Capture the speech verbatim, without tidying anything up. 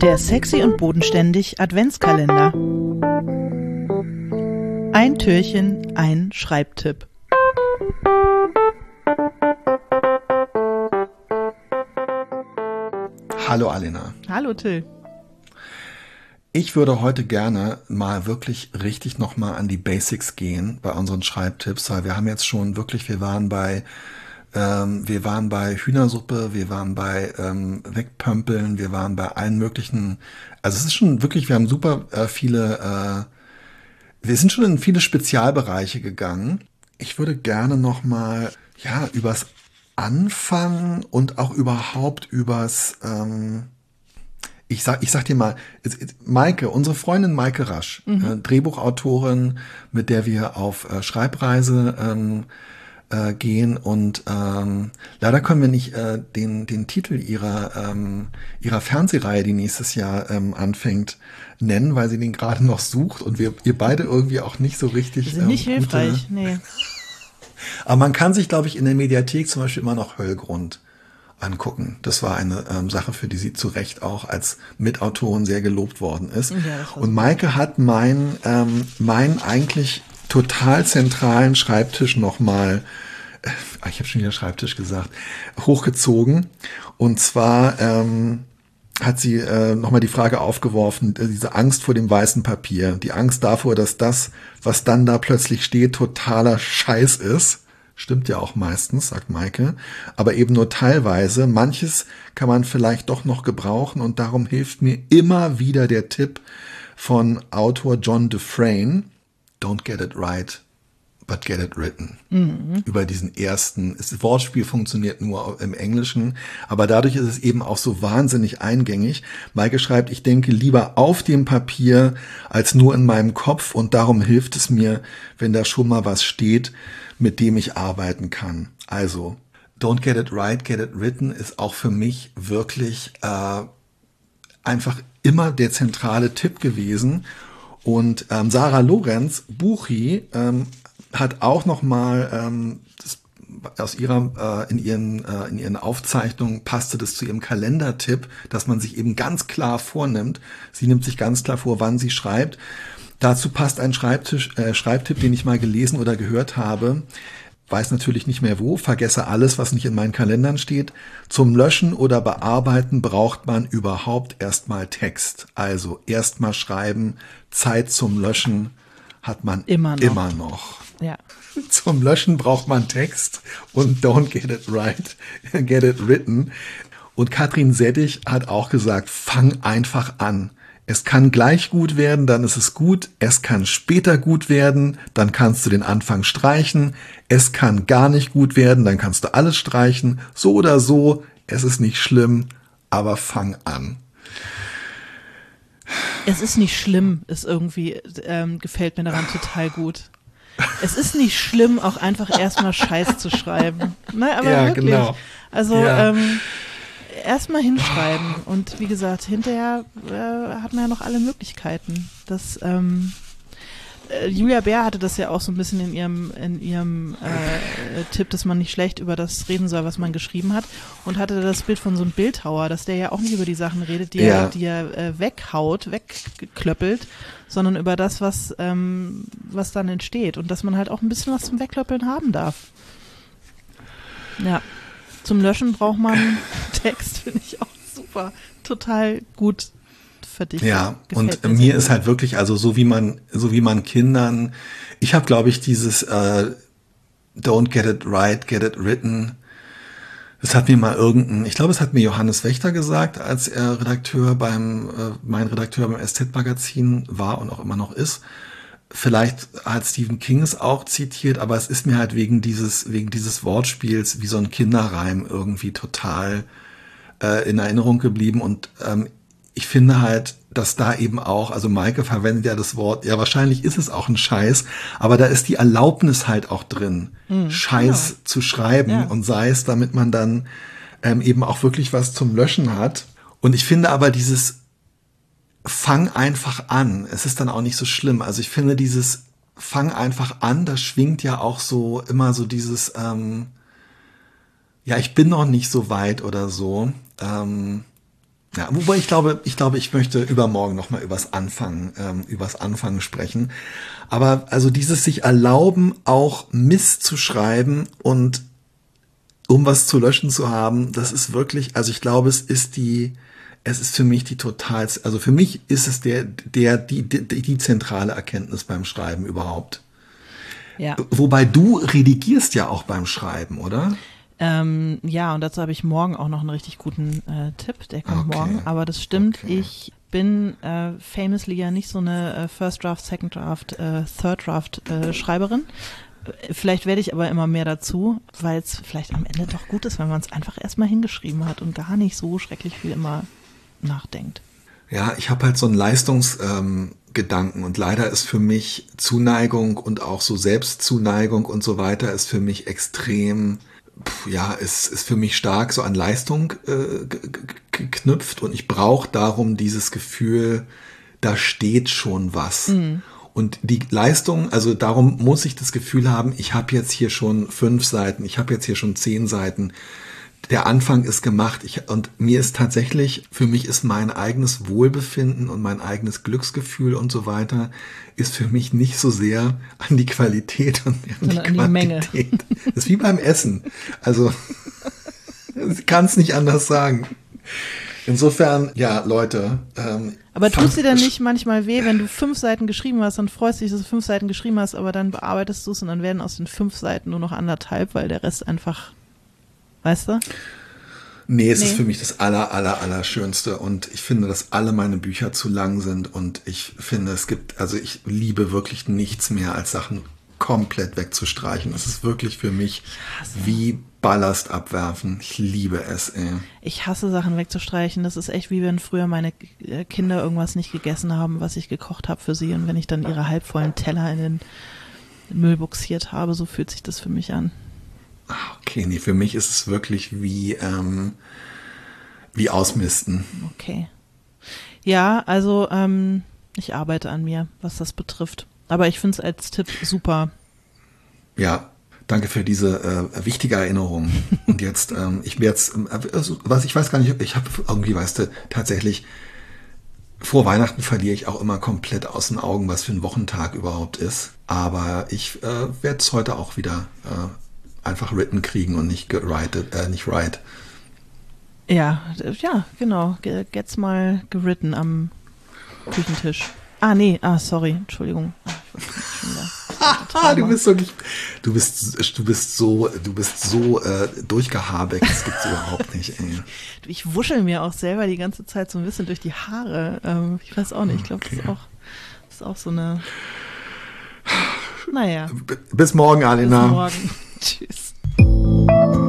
Der Sexy und Bodenständig Adventskalender. Ein Türchen, ein Schreibtipp. Hallo Alena. Hallo Till. Ich würde heute gerne mal wirklich richtig nochmal an die Basics gehen bei unseren Schreibtipps, weil wir haben jetzt schon wirklich, wir waren bei ähm, wir waren bei Hühnersuppe, wir waren bei ähm, Wegpömpeln, wir waren bei allen möglichen, also es ist schon wirklich, wir haben super äh, viele, äh, wir sind schon in viele Spezialbereiche gegangen. Ich würde gerne nochmal, ja, übers Anfangen und auch überhaupt übers, ähm, Ich sag, ich sag dir mal, Maike, unsere Freundin Maike Rasch, mhm. äh, Drehbuchautorin, mit der wir auf äh, Schreibreise ähm, äh, gehen und ähm, leider können wir nicht äh, den den Titel ihrer ähm, ihrer Fernsehreihe, die nächstes Jahr ähm, anfängt, nennen, weil sie den gerade noch sucht und wir ihr beide irgendwie auch nicht so richtig. Die sind nicht ähm, gute, hilfreich, nee. Aber man kann sich, glaube ich, in der Mediathek zum Beispiel immer noch Höllgrund angucken. Das war eine ähm, Sache, für die sie zu Recht auch als Mitautorin sehr gelobt worden ist. Ja, und Maike hat meinen ähm, meinen eigentlich total zentralen Schreibtisch nochmal, äh, ich habe schon wieder Schreibtisch gesagt, hochgezogen. Und zwar ähm, hat sie äh, nochmal die Frage aufgeworfen, äh, diese Angst vor dem weißen Papier, die Angst davor, dass das, was dann da plötzlich steht, totaler Scheiß ist. Stimmt ja auch meistens, sagt Maike, aber eben nur teilweise. Manches kann man vielleicht doch noch gebrauchen und darum hilft mir immer wieder der Tipp von Autor John Dufresne, Don't get it right, but get it written. Mhm. Über diesen ersten, das Wortspiel funktioniert nur im Englischen, aber dadurch ist es eben auch so wahnsinnig eingängig. Maike schreibt, ich denke lieber auf dem Papier als nur in meinem Kopf und darum hilft es mir, wenn da schon mal was steht, mit dem ich arbeiten kann. Also, Don't get it right, get it written ist auch für mich wirklich äh, einfach immer der zentrale Tipp gewesen. Und ähm, Sarah Lorenz Buchi ähm, hat auch noch mal ähm, das, aus ihrer äh, in ihren äh, in ihren Aufzeichnungen passte das zu ihrem Kalendertipp, dass man sich eben ganz klar vornimmt. Sie nimmt sich ganz klar vor, wann sie schreibt. Dazu passt ein Schreibtisch, äh, Schreibtipp, den ich mal gelesen oder gehört habe. Weiß natürlich nicht mehr wo, vergesse alles, was nicht in meinen Kalendern steht. Zum Löschen oder Bearbeiten braucht man überhaupt erstmal Text. Also erstmal schreiben, Zeit zum Löschen hat man immer noch. Immer noch. Ja. Zum Löschen braucht man Text und don't get it right, get it written. Und Katrin Seddig hat auch gesagt, fang einfach an. Es kann gleich gut werden, dann ist es gut. Es kann später gut werden, dann kannst du den Anfang streichen. Es kann gar nicht gut werden, dann kannst du alles streichen. So oder so, es ist nicht schlimm, aber fang an. Es ist nicht schlimm, ist irgendwie, ähm, gefällt mir daran total gut. Es ist nicht schlimm, auch einfach erstmal Scheiß zu schreiben. Ne, aber ja, wirklich. Genau. Also, ja. ähm, erstmal hinschreiben und wie gesagt, hinterher äh, hat man ja noch alle Möglichkeiten. Das, ähm, äh, Julia Bär hatte das ja auch so ein bisschen in ihrem, in ihrem äh, Tipp, dass man nicht schlecht über das reden soll, was man geschrieben hat, und hatte das Bild von so einem Bildhauer, dass der ja auch nicht über die Sachen redet, die ja. er, die er äh, weghaut, wegklöppelt, sondern über das, was, ähm, was dann entsteht und dass man halt auch ein bisschen was zum Wegklöppeln haben darf. Ja. Zum Löschen braucht man Text, finde ich auch super, total gut verdichtet. Ja, und mir, mir ist halt wirklich, also so wie man, so wie man Kindern, ich habe, glaube ich, dieses äh, Don't get it right, get it written, das hat mir mal irgendein, ich glaube, es hat mir Johannes Wächter gesagt, als er Redakteur beim, äh, mein Redakteur beim S Z-Magazin war und auch immer noch ist. Vielleicht hat Stephen King es auch zitiert, aber es ist mir halt wegen dieses wegen dieses Wortspiels wie so ein Kinderreim irgendwie total äh, in Erinnerung geblieben. Und ähm, ich finde halt, dass da eben auch, also Maike verwendet ja das Wort, ja wahrscheinlich ist es auch ein Scheiß, aber da ist die Erlaubnis halt auch drin, hm, Scheiß genau. zu schreiben ja. und sei es, damit man dann ähm, eben auch wirklich was zum Löschen hat. Und ich finde aber dieses Fang einfach an. Es ist dann auch nicht so schlimm. Also ich finde dieses Fang einfach an, das schwingt ja auch so immer so dieses, ähm, ja, ich bin noch nicht so weit oder so. Ähm, Ja, wobei ich glaube, ich glaube, ich möchte übermorgen nochmal übers Anfangen, ähm, übers Anfangen sprechen. Aber also dieses sich erlauben, auch Mist zu schreiben und um was zu löschen zu haben, das ist wirklich, also ich glaube, es ist die, es ist für mich die total, also für mich ist es der, der, die, die, die zentrale Erkenntnis beim Schreiben überhaupt. Ja. Wobei du redigierst ja auch beim Schreiben, oder? Ähm, ja, und dazu habe ich morgen auch noch einen richtig guten äh, Tipp, der kommt Okay. morgen. Aber das stimmt, Okay. ich bin äh, famously ja nicht so eine äh, First Draft, Second Draft, äh, Third Draft äh, Schreiberin. Vielleicht werde ich aber immer mehr dazu, weil es vielleicht am Ende doch gut ist, wenn man es einfach erstmal hingeschrieben hat und gar nicht so schrecklich viel immer nachdenkt. Ja, ich habe halt so einen Leistungsgedanken ähm, und leider ist für mich Zuneigung und auch so Selbstzuneigung und so weiter ist für mich extrem, pf, ja, ist, ist für mich stark so an Leistung äh, g- g- geknüpft und ich brauche darum dieses Gefühl, da steht schon was. Mhm. Und die Leistung, also darum muss ich das Gefühl haben, ich habe jetzt hier schon fünf Seiten, ich habe jetzt hier schon zehn Seiten. Der Anfang ist gemacht ich, und mir ist tatsächlich, für mich ist mein eigenes Wohlbefinden und mein eigenes Glücksgefühl und so weiter, ist für mich nicht so sehr an die Qualität und an die an Quantität. Die Menge. Das ist wie beim Essen. Also, ich kann es nicht anders sagen. Insofern, ja, Leute. Ähm, aber tut dir denn nicht manchmal weh, wenn du fünf Seiten geschrieben hast, dann freust du dich, dass du fünf Seiten geschrieben hast, aber dann bearbeitest du es und dann werden aus den fünf Seiten nur noch anderthalb, weil der Rest einfach, weißt du? Nee, es nee. ist für mich das aller, aller, aller Schönste und ich finde, dass alle meine Bücher zu lang sind und ich finde, es gibt, also ich liebe wirklich nichts mehr, als Sachen komplett wegzustreichen. Das ist wirklich für mich wie Ballast abwerfen. Ich liebe es, ey. Ich hasse Sachen wegzustreichen. Das ist echt wie wenn früher meine Kinder irgendwas nicht gegessen haben, was ich gekocht habe für sie und wenn ich dann ihre halbvollen Teller in den Müll buxiert habe, so fühlt sich das für mich an. Okay, nee, für mich ist es wirklich wie, ähm, wie Ausmisten. Okay. Ja, also ähm, ich arbeite an mir, was das betrifft. Aber ich finde es als Tipp super. Ja, danke für diese äh, wichtige Erinnerung. Und jetzt, ähm, ich werde jetzt, äh, was ich weiß gar nicht, ich habe irgendwie, weißt du, tatsächlich vor Weihnachten verliere ich auch immer komplett aus den Augen, was für ein Wochentag überhaupt ist. Aber ich äh, werde es heute auch wieder äh, einfach written kriegen und nicht gewritet, äh, nicht write. Ja, ja, genau. Jetzt mal geritten am Küchentisch. Ah, nee, ah, sorry, Entschuldigung. Ah, du bist wirklich, du bist, du bist so, du bist so äh, durchgehabeckt, das gibt's überhaupt nicht, ey. Ich wuschel mir auch selber die ganze Zeit so ein bisschen durch die Haare. Ähm, ich weiß auch nicht, ich glaube, okay. das ist auch, das ist auch so eine, naja. Bis morgen, Alina. Bis morgen. Tschüss.